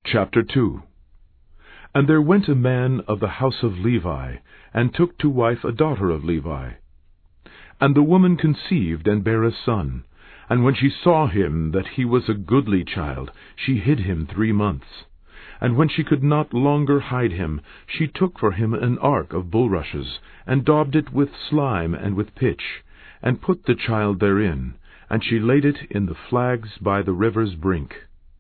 Chapter 2. And there went a man of the house of Levi, and took to wife a daughter of Levi. And the woman conceived, and bare a son. And when she saw him that he was a goodly child, she hid him 3 months. And when she could not longer hide him, she took for him an ark of bulrushes, and daubed it with slime and with pitch, and put the child therein, and she laid it in the flags by the river's brink.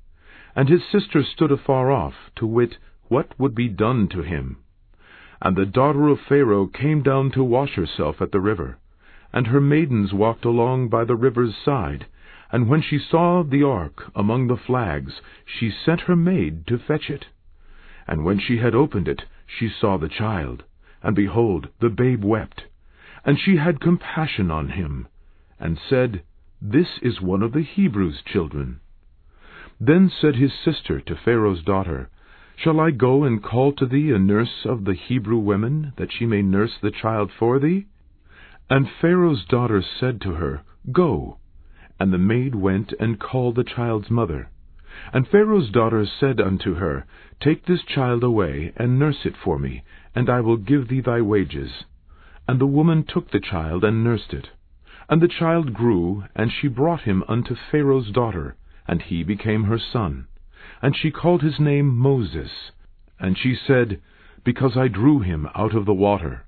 And his sister stood afar off, to wit, what would be done to him. And the daughter of Pharaoh came down to wash herself at the river. And her maidens walked along by the river's side. And when she saw the ark among the flags, she sent her maid to fetch it. And when she had opened it, she saw the child. And behold, the babe wept. And she had compassion on him, and said, This is one of the Hebrews' children. Then said his sister to Pharaoh's daughter, Shall I go and call to thee a nurse of the Hebrew women, that she may nurse the child for thee? And Pharaoh's daughter said to her, Go. And the maid went and called the child's mother. And Pharaoh's daughter said unto her, Take this child away, and nurse it for me, and I will give thee thy wages. And the woman took the child, and nursed it. And the child grew, and she brought him unto Pharaoh's daughter, and he became her son. And she called his name Moses. And she said, Because I drew him out of the water.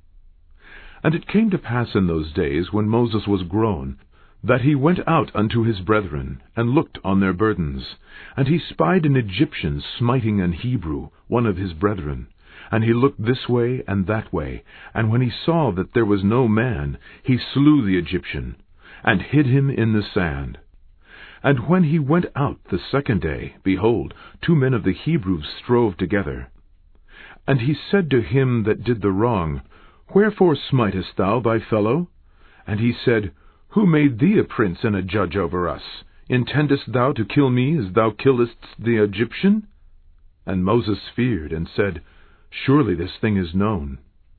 And it came to pass in those days, when Moses was grown, that he went out unto his brethren, and looked on their burdens. And he spied an Egyptian smiting an Hebrew, one of his brethren. And he looked this way and that way, and when he saw that there was no man, he slew the Egyptian, and hid him in the sand. And when he went out the second day, behold, 2 men of the Hebrews strove together. And he said to him that did the wrong, Wherefore smitest thou thy fellow? And he said, Who made thee a prince and a judge over us? Intendest thou to kill me as thou killest the Egyptian? And Moses feared, and said, Surely this thing is known.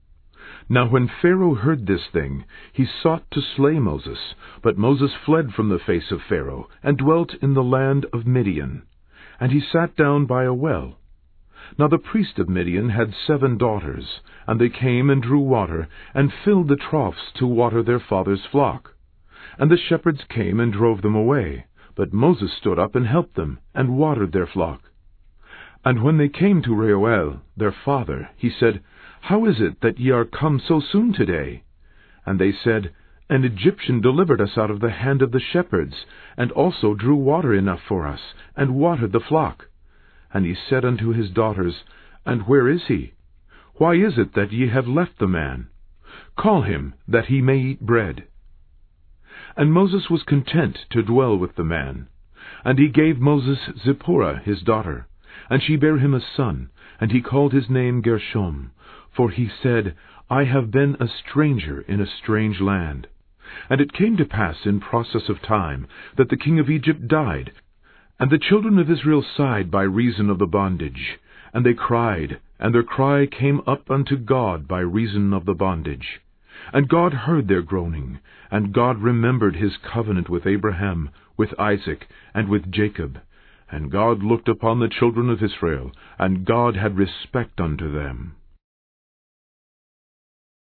Now when Pharaoh heard this thing, he sought to slay Moses, but Moses fled from the face of Pharaoh, and dwelt in the land of Midian. And he sat down by a well. Now the priest of Midian had 7 daughters, and they came and drew water, and filled the troughs to water their father's flock. And the shepherds came and drove them away, but Moses stood up and helped them, and watered their flock. And when they came to Reuel, their father, he said, How is it that ye are come so soon today? And they said, An Egyptian delivered us out of the hand of the shepherds, and also drew water enough for us, and watered the flock. And he said unto his daughters, And where is he? Why is it that ye have left the man? Call him, that he may eat bread. And Moses was content to dwell with the man. And he gave Moses Zipporah his daughter. And she bare him a son, and he called his name Gershom, for he said, I have been a stranger in a strange land. And it came to pass in process of time, that the king of Egypt died, and the children of Israel sighed by reason of the bondage. And they cried, and their cry came up unto God by reason of the bondage. And God heard their groaning, and God remembered his covenant with Abraham, with Isaac, and with Jacob. And God looked upon the children of Israel, and God had respect unto them.